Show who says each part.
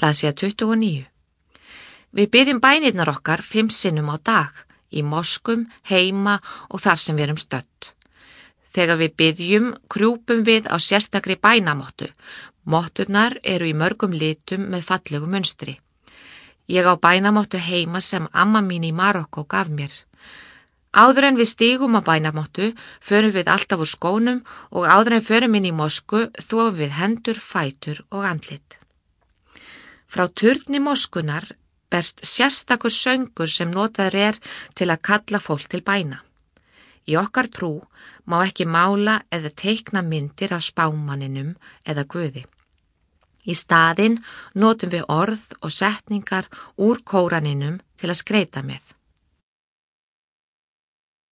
Speaker 1: Blaðsíða 29. Við biðjum bænirnar okkar 5 sinnum á dag, í moskum, heima og þar sem við erum stödd. Þegar við biðjum, krjúpum við á sérstakri bænamottu. Motturnar eru í mörgum litum með fallegu munstri. Ég á bænamottu heima sem amma mín í Marokkó gaf mér. Áður en við stígum á bænamottu, förum við alltaf úr skónum og áður en förum inn í mosku þvofum við hendur, fætur og andlit. Frá turni moskunar berst sérstakur söngur sem notaður til að kalla fólk til bæna. Í okkar trú má ekki mála eða teikna myndir af spámanninum eða Guði. Í staðinn notum við orð og setningar úr Kóraninum til að skreita með.